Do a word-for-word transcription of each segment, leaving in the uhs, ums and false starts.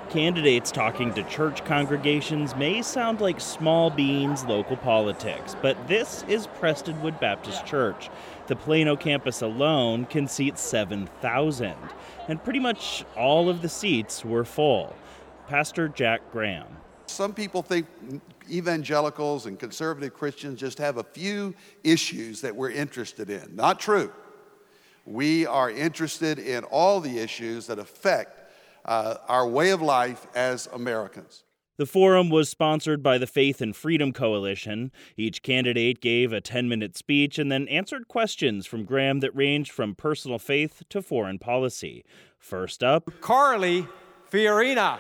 Candidates talking to church congregations may sound like small beans local politics, but this is Prestonwood Baptist Church. The Plano campus alone can seat seven thousand, and pretty much all of the seats were full. Pastor Jack Graham. Some people think evangelicals and conservative Christians just have a few issues that we're interested in. Not true. We are interested in all the issues that affect Uh, our way of life as Americans. The forum was sponsored by the Faith and Freedom Coalition. Each candidate gave a ten-minute speech and then answered questions from Graham that ranged from personal faith to foreign policy. First up, Carly Fiorina.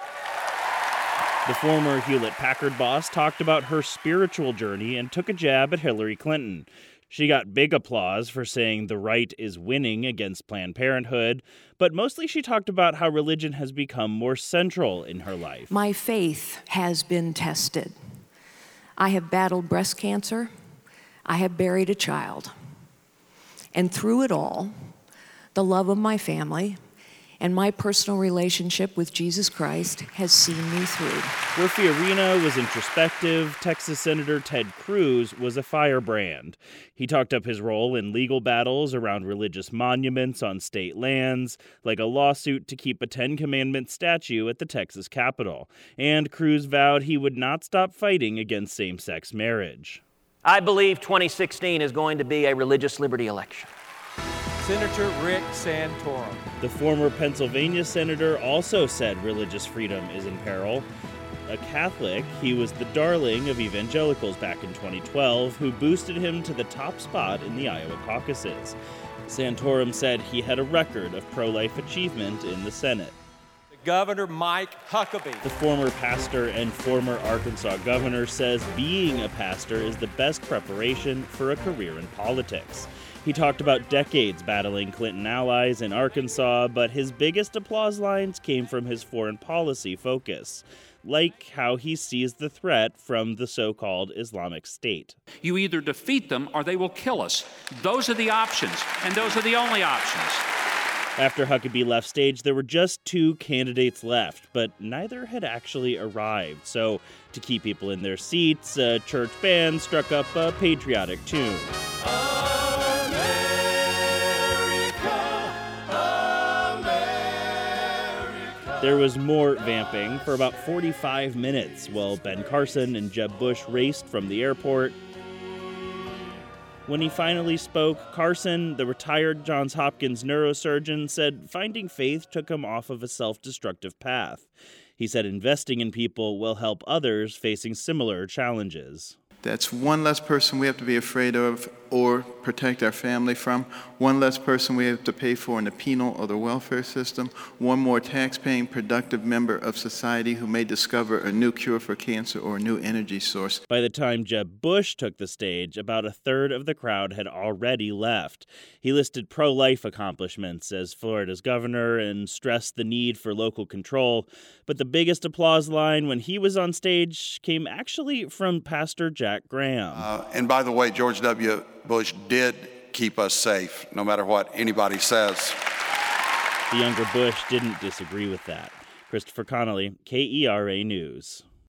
The former Hewlett-Packard boss talked about her spiritual journey and took a jab at Hillary Clinton. She got big applause for saying the right is winning against Planned Parenthood, but mostly she talked about how religion has become more central in her life. My faith has been tested. I have battled breast cancer. I have buried a child. And through it all, the love of my family and my personal relationship with Jesus Christ has seen me through. Where Fiorina was introspective, Texas Senator Ted Cruz was a firebrand. He talked up his role in legal battles around religious monuments on state lands, like a lawsuit to keep a Ten Commandments statue at the Texas Capitol. And Cruz vowed he would not stop fighting against same-sex marriage. I believe twenty sixteen is going to be a religious liberty election. Senator Rick Santorum. The former Pennsylvania senator also said religious freedom is in peril. A Catholic, he was the darling of evangelicals back in twenty twelve, who boosted him to the top spot in the Iowa caucuses. Santorum said he had a record of pro-life achievement in the Senate. Governor Mike Huckabee. The former pastor and former Arkansas governor says being a pastor is the best preparation for a career in politics. He talked about decades battling Clinton allies in Arkansas, but his biggest applause lines came from his foreign policy focus, like how he sees the threat from the so-called Islamic State. You either defeat them or they will kill us. Those are the options, and those are the only options. After Huckabee left stage, there were just two candidates left, but neither had actually arrived. So, to keep people in their seats, a church band struck up a patriotic tune. There was more vamping for about forty-five minutes while Ben Carson and Jeb Bush raced from the airport. When he finally spoke, Carson, the retired Johns Hopkins neurosurgeon, said finding faith took him off of a self-destructive path. He said investing in people will help others facing similar challenges. That's one less person we have to be afraid of or protect our family from, one less person we have to pay for in the penal or the welfare system, one more tax-paying, productive member of society who may discover a new cure for cancer or a new energy source. By the time Jeb Bush took the stage, about a third of the crowd had already left. He listed pro-life accomplishments as Florida's governor and stressed the need for local control. But the biggest applause line when he was on stage came actually from Pastor Jack Graham. Uh, and by the way, George W. Bush did keep us safe, no matter what anybody says. The younger Bush didn't disagree with that. Christopher Connolly, K E R A News.